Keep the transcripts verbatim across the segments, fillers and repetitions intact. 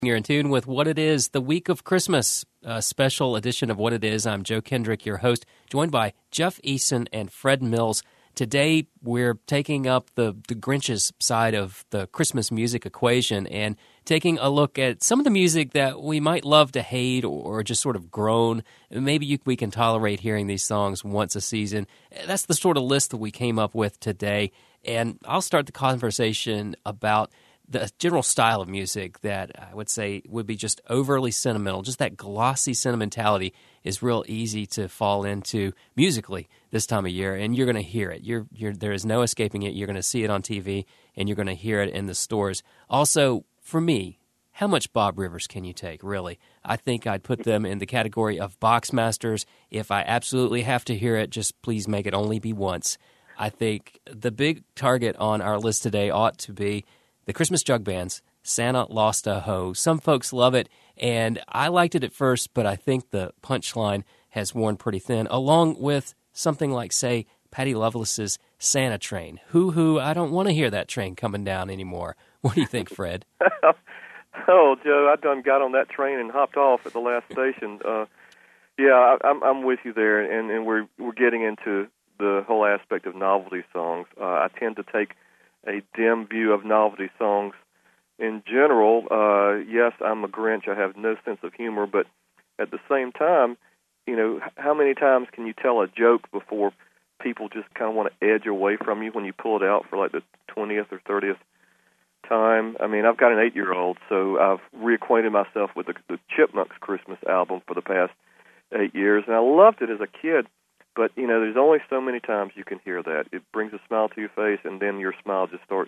You're in tune with What It Is, the week of Christmas, a special edition of What It Is. I'm Joe Kendrick, your host, joined by Jeff Eason and Fred Mills. Today, we're taking up the, the Grinch's side of the Christmas music equation and taking a look at some of the music that we might love to hate or just sort of groan. Maybe you, we can tolerate hearing these songs once a season. That's the sort of list that we came up with today. And I'll start the conversation about the general style of music that I would say would be just overly sentimental. Just that glossy sentimentality is real easy to fall into musically this time of year, and you're going to hear it. You're, you're, there is no escaping it. You're going to see it on T V, and you're going to hear it in the stores. Also, for me, how much Bob Rivers can you take, really? I think I'd put them in the category of box masters. If I absolutely have to hear it, just please make it only be once. I think the big target on our list today ought to be the Christmas jug bands, Santa Lost a Hoe. Some folks love it, and I liked it at first, but I think the punchline has worn pretty thin, along with something like, say, Patty Loveless's Santa Train. Hoo-hoo, I don't want to hear that train coming down anymore. What do you think, Fred? Oh, Joe, I done got on that train and hopped off at the last station. Uh, yeah, I, I'm, I'm with you there, and, and we're we're getting into the whole aspect of novelty songs. Uh, I tend to take a dim view of novelty songs in general. Uh, yes, I'm a Grinch. I have no sense of humor, but at the same time, you know, how many times can you tell a joke before people just kind of want to edge away from you when you pull it out for like the twentieth or thirtieth time? I mean, I've got an eight-year-old, so I've reacquainted myself with the, the Chipmunks Christmas album for the past eight years, and I loved it as a kid. But, you know, there's only so many times you can hear that. It brings a smile to your face, and then your smile just starts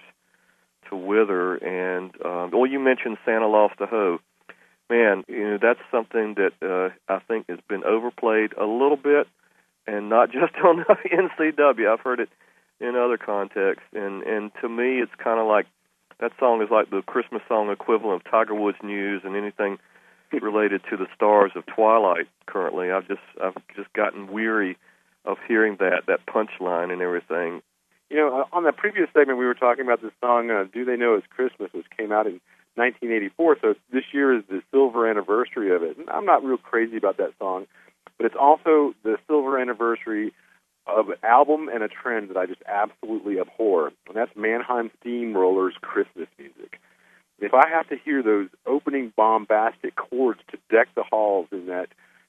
to wither. And, um, well, you mentioned Santa Lost a Hoe. Man, you know, that's something that uh, I think has been overplayed a little bit, and not just on N C W. I've heard it in other contexts. And, and to me, it's kind of like, that song is like the Christmas song equivalent of Tiger Woods News and anything related to the stars of Twilight currently. I've just I've just gotten weary of hearing that, that punchline and everything. You know, uh, on the previous segment, we were talking about this song, uh, Do They Know It's Christmas, which came out in nineteen eighty-four, so this year is the silver anniversary of it. And I'm not real crazy about that song, but it's also the silver anniversary of an album and a trend that I just absolutely abhor, and that's Mannheim Steamroller's Christmas music. If I have to hear those opening bombastic chords to deck the halls in that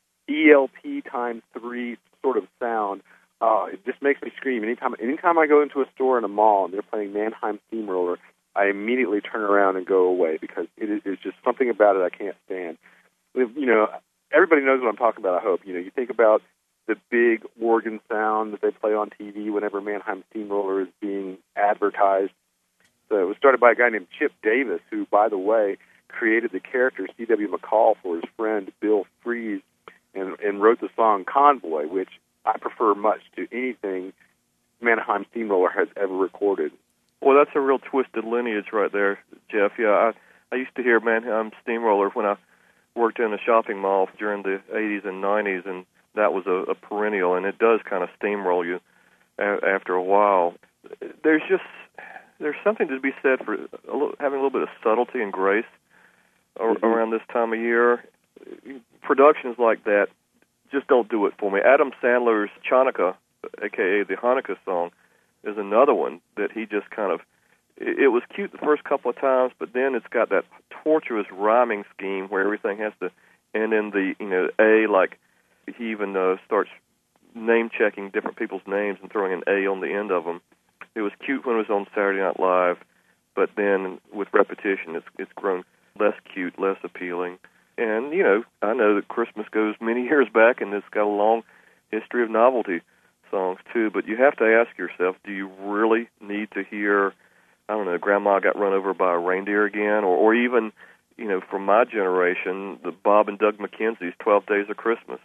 E L P times three sort of sound, uh, it just makes me scream. Anytime anytime I go into a store in a mall and they're playing Mannheim Steamroller, I immediately turn around and go away because it is it's just something about it I can't stand. You know, everybody knows what I'm talking about, I hope. You know, you think about the big organ sound that they play on T V whenever Mannheim Steamroller is being advertised. So it was started by a guy named Chip Davis, who, by the way, created the character C W McCall for his friend Bill Fries, and, and wrote the song Convoy, which I prefer much to anything Mannheim Steamroller has ever recorded. Well, that's a real twisted lineage right there, Jeff. Yeah, I, I used to hear Mannheim Steamroller when I worked in a shopping mall during the eighties and nineties, and that was a, a perennial, and it does kind of steamroll you a, after a while. There's just there's something to be said for a little, having a little bit of subtlety and grace mm-hmm. around this time of year. Productions like that just don't do it for me. Adam Sandler's Chanukah, a k a the Hanukkah song, is another one that he just kind of, it, it was cute the first couple of times, but then it's got that tortuous rhyming scheme where everything has to end in the, you know, A, like he even uh, starts name-checking different people's names and throwing an A on the end of them. It was cute when it was on Saturday Night Live, but then with repetition, it's it's grown less cute, less appealing. And, you know, I know that Christmas goes many years back, and it's got a long history of novelty songs, too. But you have to ask yourself, do you really need to hear, I don't know, Grandma Got Run Over by a Reindeer Again? Or, or even, you know, from my generation, the Bob and Doug McKenzie's twelve Days of Christmas.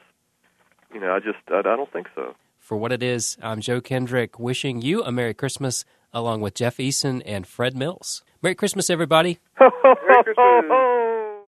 You know, I just, I, I don't think so. For What It Is, I'm Joe Kendrick, wishing you a Merry Christmas, along with Jeff Eason and Fred Mills. Merry Christmas, everybody. Merry Christmas.